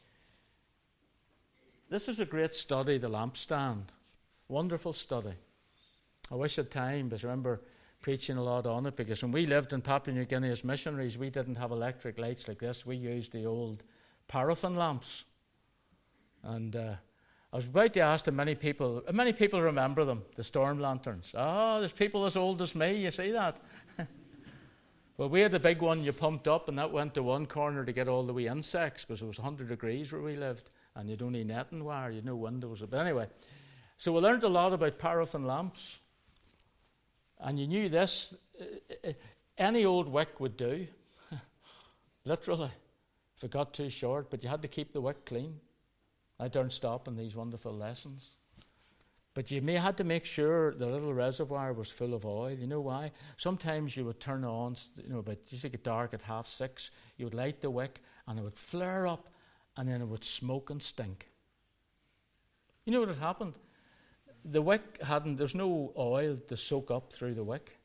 This is a great study, the lampstand. Wonderful study. I wish I had time, but I remember preaching a lot on it, because when we lived in Papua New Guinea as missionaries, we didn't have electric lights like this. We used the old paraffin lamps. And I was about to ask many people remember them, the storm lanterns. There's people as old as me, you see that? Well, we had the big one you pumped up, and that went to one corner to get all the wee insects, because it was 100 degrees where we lived, and you'd only netting wire, you'd no windows. But anyway, so we learned a lot about paraffin lamps. And you knew this, any old wick would do. literally, if it got too short, but you had to keep the wick clean. I don't stop in these wonderful lessons. But you had to make sure the little reservoir was full of oil. You know why? Sometimes you would turn on, but it used to get dark at 6:30. You would light the wick, and it would flare up, and then it would smoke and stink. You know what had happened? The wick there's no oil to soak up through the wick.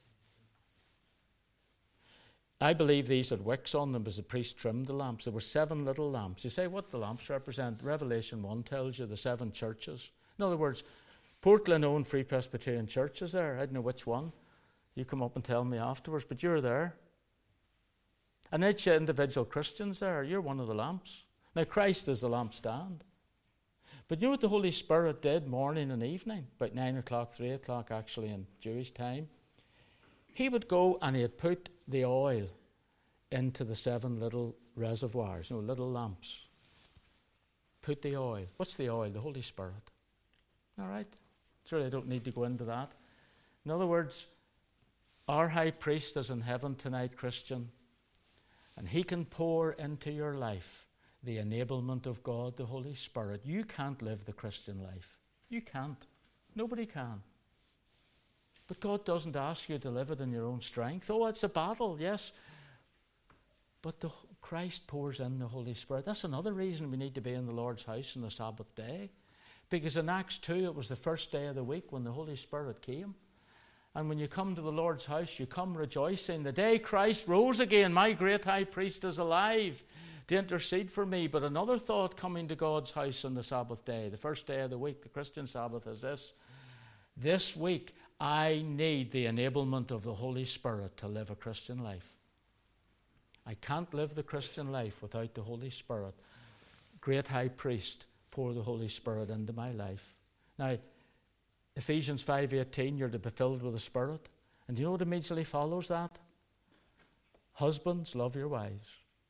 I believe these had wicks on them as the priest trimmed the lamps. There were 7 little lamps. You say, what the lamps represent? Revelation 1 tells you the 7 churches. In other words, Portland owned Free Presbyterian Church is there. I don't know which one. You come up and tell me afterwards, but you're there. And each individual Christian's there. You're one of the lamps. Now, Christ is the lampstand. But you know what the Holy Spirit did morning and evening? About 9 o'clock, 3 o'clock actually in Jewish time. He would go and he'd put the oil into the 7 little reservoirs, little lamps. Put the oil. What's the oil? The Holy Spirit. All right? Sure, I don't need to go into that. In other words, our high priest is in heaven tonight, Christian, and he can pour into your life the enablement of God, the Holy Spirit. You can't live the Christian life. You can't. Nobody can. But God doesn't ask you to live it in your own strength. Oh, it's a battle, yes. But Christ pours in the Holy Spirit. That's another reason we need to be in the Lord's house on the Sabbath day. Because in Acts 2, it was the first day of the week when the Holy Spirit came. And when you come to the Lord's house, you come rejoicing. The day Christ rose again, my great high priest is alive to intercede for me. But another thought coming to God's house on the Sabbath day, the first day of the week, the Christian Sabbath, is this. This week, I need the enablement of the Holy Spirit to live a Christian life. I can't live the Christian life without the Holy Spirit. Great high priest, pour the Holy Spirit into my life. Now, Ephesians 5:18, you're to be filled with the Spirit. And do you know what immediately follows that? Husbands, love your wives.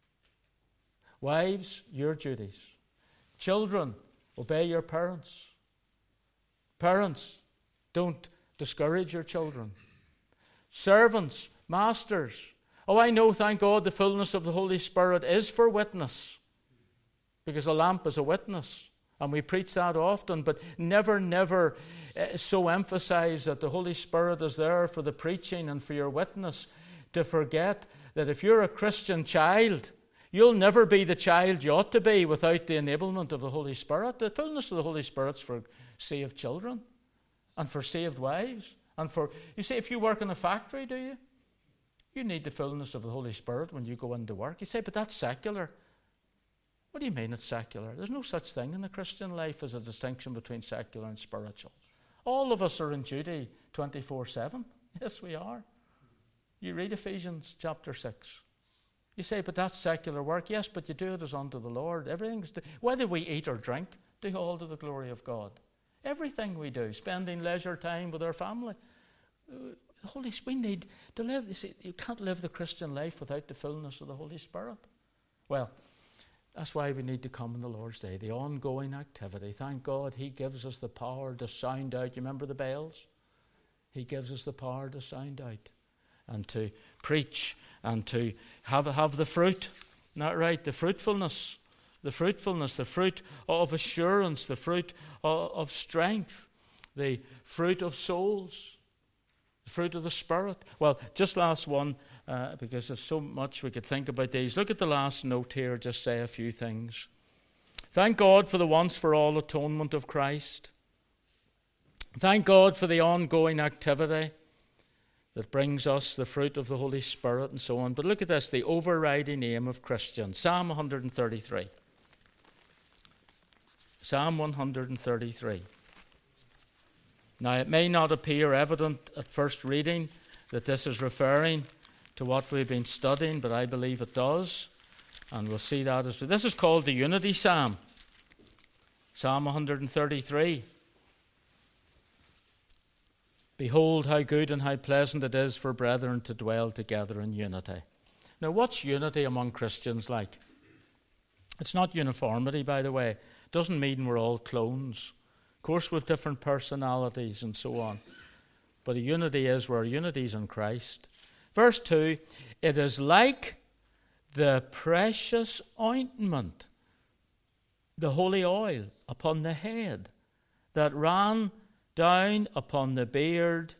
Wives, your duties. Children, obey your parents. Parents, don't discourage your children. Servants, masters. Oh, I know, thank God, the fullness of the Holy Spirit is for witness. Because a lamp is a witness. And we preach that often, but never so emphasize that the Holy Spirit is there for the preaching and for your witness, to forget that if you're a Christian child, you'll never be the child you ought to be without the enablement of the Holy Spirit. The fullness of the Holy Spirit's for saved children and for saved wives. And for, you see, if you work in a factory, do you? You need the fullness of the Holy Spirit when you go into work. You say, but that's secular. What do you mean it's secular? There's no such thing in the Christian life as a distinction between secular and spiritual. All of us are in duty 24/7. Yes, we are. You read Ephesians chapter 6. You say, but that's secular work. Yes, but you do it as unto the Lord. Whether we eat or drink, do all to the glory of God. Everything we do, spending leisure time with our family. We need to live. You see, you can't live the Christian life without the fullness of the Holy Spirit. Well, that's why we need to come on the Lord's Day, the ongoing activity. Thank God He gives us the power to sound out. You remember the bells? He gives us the power to sound out and to preach and to have the fruit. Not right, the fruitfulness, the fruit of assurance, the fruit of strength, the fruit of souls, the fruit of the Spirit. Well, just last one, because there's so much we could think about these. Look at the last note here, just say a few things. Thank God for the once-for-all atonement of Christ. Thank God for the ongoing activity that brings us the fruit of the Holy Spirit and so on. But look at this, the overriding aim of Christians. Psalm 133. Psalm 133. Now, it may not appear evident at first reading that this is referring to what we've been studying, but I believe it does. And we'll see that as this is called the Unity Psalm. Psalm 133. Behold how good and how pleasant it is for brethren to dwell together in unity. Now, what's unity among Christians like? It's not uniformity, by the way. It doesn't mean we're all clones. Of course, with different personalities and so on. But a unity is where unity is in Christ. Verse 2, it is like the precious ointment, the holy oil upon the head, that ran down upon the beard,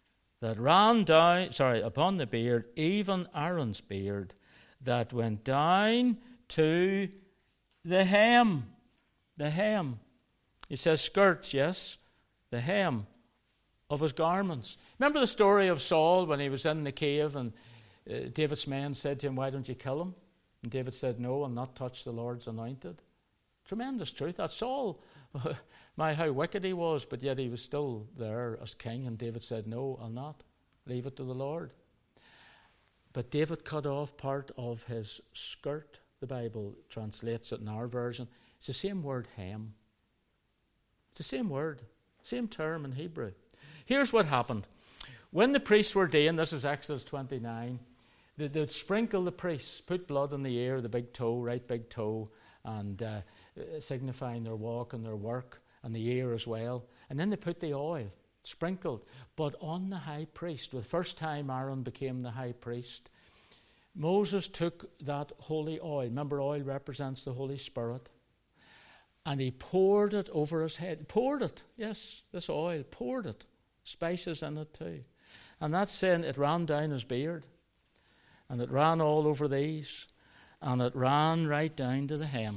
upon the beard, even Aaron's beard, that went down to the hem. The hem. He says skirts, yes, the hem of his garments. Remember the story of Saul when he was in the cave and David's men said to him, "Why don't you kill him?" And David said, "No, I'll not touch the Lord's anointed." Tremendous truth. That Saul, how wicked he was, but yet he was still there as king. And David said, "No, I'll not. Leave it to the Lord." But David cut off part of his skirt. The Bible translates it in our version. It's the same word, hem. It's the same word, same term in Hebrew. Here's what happened. When the priests were ordained, this is Exodus 29, they'd sprinkle the priests, put blood in the ear, the big toe, right big toe, and signifying their walk and their work, and the ear as well. And then they put the oil, sprinkled, but on the high priest. The first time Aaron became the high priest, Moses took that holy oil. Remember, oil represents the Holy Spirit. And he poured it over his head. Poured it, yes, this oil, poured it. Spices in it too. And that's saying it ran down his beard. And it ran all over these. And it ran right down to the hem.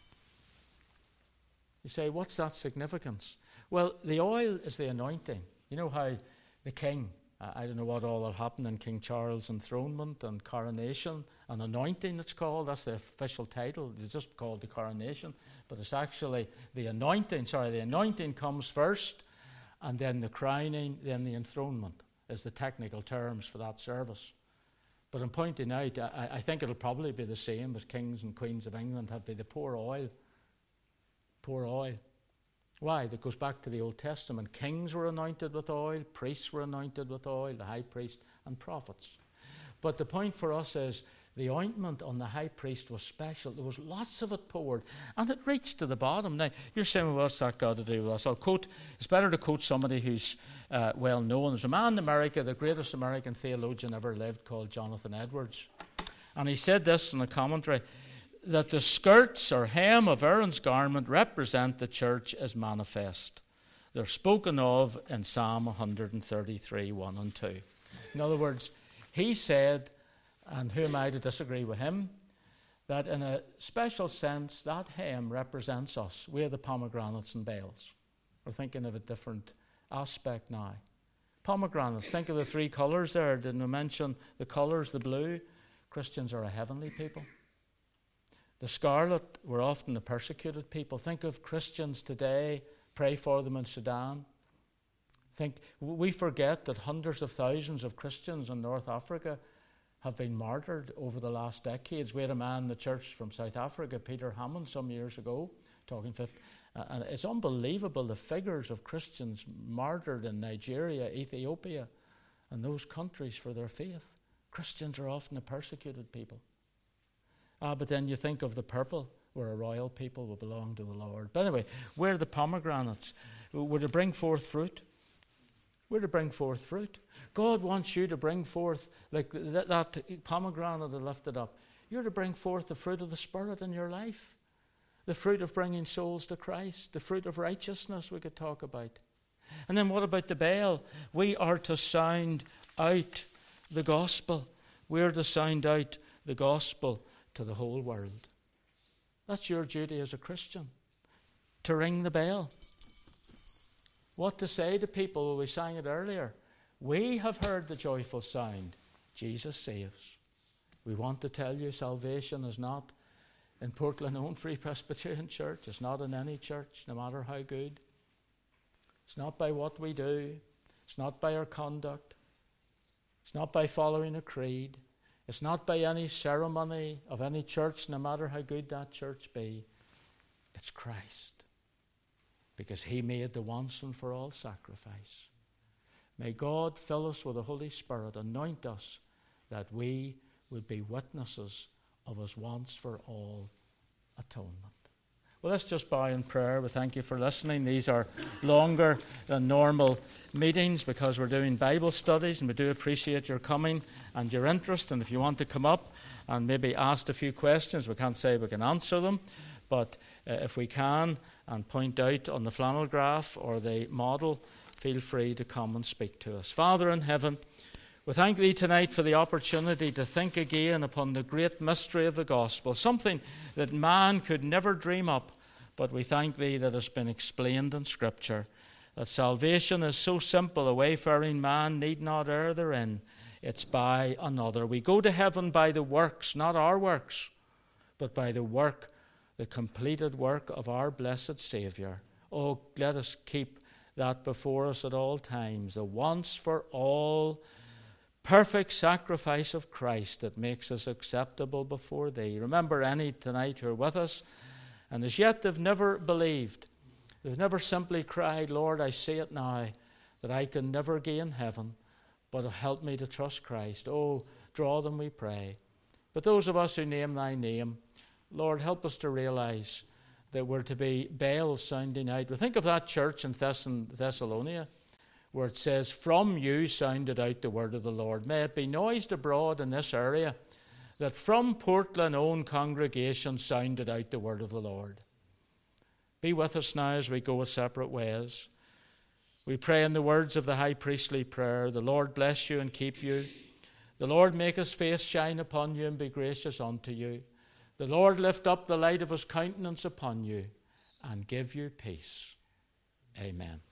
You say, what's that significance? Well, the oil is the anointing. You know how the king, I don't know what all that happened in King Charles' enthronement and coronation, and anointing it's called, that's the official title. It's just called the coronation, but it's actually the anointing. The anointing comes first, and then the crowning, then the enthronement is the technical terms for that service. But I'm pointing out, I think it'll probably be the same as kings and queens of England have been the pour oil. Pour oil. Why? That goes back to the Old Testament. Kings were anointed with oil, priests were anointed with oil, the high priest, and prophets. But the point for us is the ointment on the high priest was special. There was lots of it poured, and it reached to the bottom. Now, you're saying, well, what's that got to do with us? I'll quote, it's better to quote somebody who's well known. There's a man in America, the greatest American theologian ever lived, called Jonathan Edwards. And he said this in a commentary, that the skirts or hem of Aaron's garment represent the church as manifest. They're spoken of in Psalm 133, 1 and 2. In other words, he said, and who am I to disagree with him, that in a special sense, that hem represents us. We're the pomegranates and bells. We're thinking of a different aspect now. Pomegranates, think of the three colours there. Didn't I mention the colours, the blue? Christians are a heavenly people. The scarlet, we're often the persecuted people. Think of Christians today, pray for them in Sudan. We forget that hundreds of thousands of Christians in North Africa have been martyred over the last decades. We had a man in the church from South Africa, Peter Hammond, some years ago, and it's unbelievable the figures of Christians martyred in Nigeria, Ethiopia, and those countries for their faith. Christians are often a persecuted people. But then you think of the purple, we're a royal people, we belong to the Lord. But anyway, we're the pomegranates. We're to bring forth fruit. We're to bring forth fruit. God wants you to bring forth, like that pomegranate that lifted up. You're to bring forth the fruit of the Spirit in your life. The fruit of bringing souls to Christ. The fruit of righteousness we could talk about. And then what about the bell? We are to sound out the gospel. We're to sound out the gospel to the whole world. That's your duty as a Christian, to ring the bell. What to say to people? Well, we sang it earlier. We have heard the joyful sound. Jesus saves. We want to tell you salvation is not in Portland Own Free Presbyterian Church. It's not in any church, no matter how good. It's not by what we do. It's not by our conduct. It's not by following a creed. It's not by any ceremony of any church, no matter how good that church be. It's Christ. Because he made the once and for all sacrifice. May God fill us with the Holy Spirit, anoint us, that we would be witnesses of his once for all atonement. Well, let's just bow in prayer. We thank you for listening. These are longer than normal meetings because we're doing Bible studies, and we do appreciate your coming and your interest. And if you want to come up and maybe asked a few questions. We can't say we can answer them, but if we can and point out on the flannel graph or the model, feel free to come and speak to us. Father in heaven, we thank Thee tonight for the opportunity to think again upon the great mystery of the gospel, something that man could never dream up, but we thank Thee that has been explained in Scripture, that salvation is so simple, a wayfaring man need not err therein. It's by another. We go to heaven by the works, not our works, but by the work, the completed work of our blessed Saviour. Oh, let us keep that before us at all times, the once for all perfect sacrifice of Christ that makes us acceptable before Thee. Remember any tonight who are with us, and as yet they've never believed. They've never simply cried, Lord, I see it now, that I can never gain heaven, but help me to trust Christ. Oh, draw them, we pray. But those of us who name Thy name, Lord, help us to realize that we're to be bells sounding out. We think of that church in Thessalonica, where it says, from you sounded out the word of the Lord. May it be noised abroad in this area that from Portland own congregation sounded out the word of the Lord. Be with us now as we go our separate ways. We pray in the words of the high priestly prayer, the Lord bless you and keep you. The Lord make his face shine upon you and be gracious unto you. The Lord lift up the light of his countenance upon you and give you peace. Amen.